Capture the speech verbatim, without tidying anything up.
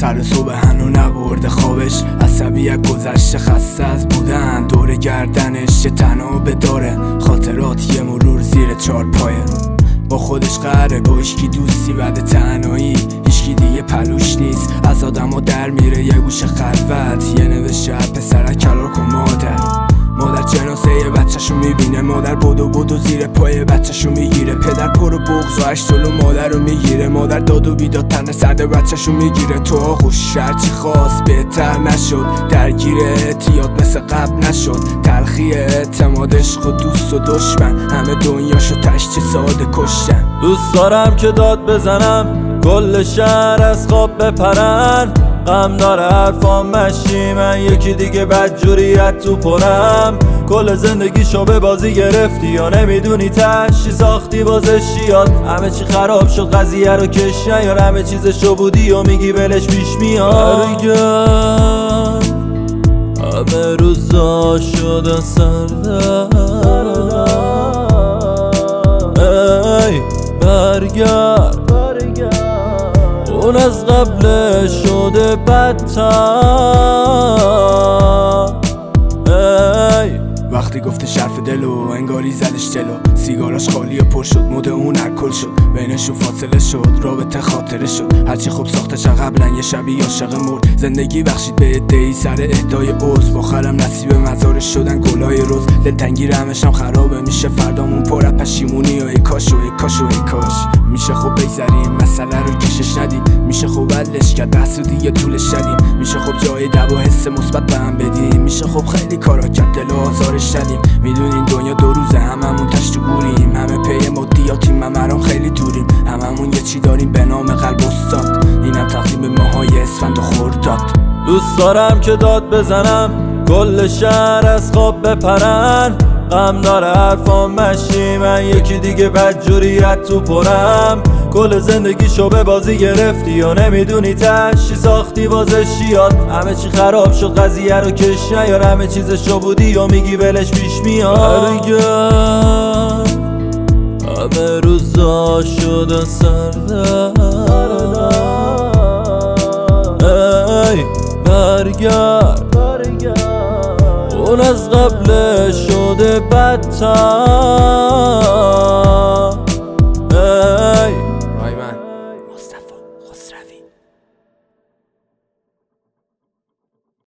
سر صبح هنو نبرده خوابش، عصبی از گذشته خسته از بودن، دور گردنش یه تنابه داره، خاطرات یه مرور زیر چار پایه، با خودش قهره با هیچکی دوستی بعد تنهایی، هیچکی دیگه پلوش نیست، از آدم ها در میره یه گوشه خلوت، یه نوشته پسرک کلار کن مادر. مادر جنازه یه بچه‌شو میبینه، مادر بدو بدو زیر پای بچه‌شو میگیره، پدر پر و بغض و هشتلو مادر رو میگیره، مادر داد و بیداد تن سرد بچه‌شو میگیره، تو آغوش شرچی خواست بهتر نشد، درگیر اعتیاد مثل قبل نشد، تلخی اعتماد عشق و دوست و دشمن، همه دنیاشو تشتی ساده کشتن. دوست دارم که داد بزنم کل شهر از خواب بپرن، غم داره حرفام مشی، من یکی دیگه بدجوریت تو پرم، کل زندگیشو به بازی گرفتی یا نمیدونی تشی ساختی بازش یاد، همه چی خراب شد قضیه رو کشن، یا همه چیزشو بودی و میگی ولش پیش میاد. برگرد همه روزا شده سردم، ای برگرد اون از قبل شده بدتر. وقتی گفته شرف دلو انگاری زدش جلو، سیگاراش خالی و پر شد، مود اون الکل شد، بینشون فاصله شد، رابطه خاطره شد، هرچی خوب ساخته چند قبلا یه شبی عاشق مرد، زندگی بخشید به عده‌ای سر اهدای عضو، باخرم نصیب مزارش شدن گلای روز، دلتنگی رمشم خرابه میشه فردامون پر از پشیمونی و ای کاش و ای کاش و ای کاش، میشه خوب بگذریم مسئله رو کشش ندیم، میشه خوب ولش کرد بحث و دیگه طولش ندیم، میشه خوب جای دوا حس مثبت به هم بدیم، میشه خوب خیلی کارا کرد دل و آزارش ندیم، میدونین دنیا دو روزه هممون تش تو گوریم، همه پی مدیاتیم همرام خیلی دوریم، هممون یه چی داریم به نام قلب استاد، اینم تقسیم ماهای اسفند و خرداد. دوست دارم که داد بزنم کل شهر از خواب بپرن، غم داره حرفام مشی، من یکی دیگه بدجوریت تو پرم، کل زندگیشو به بازی گرفتی یا نمیدونی تشی ساختی بازش یاد، همه چی خراب شد قضیه رو کشن، یا همه چیزشو بودی یا میگی ولش پیش میاد. برگرد همه روزا شده سردم، ای برگرد اون از قبل شده بدتر.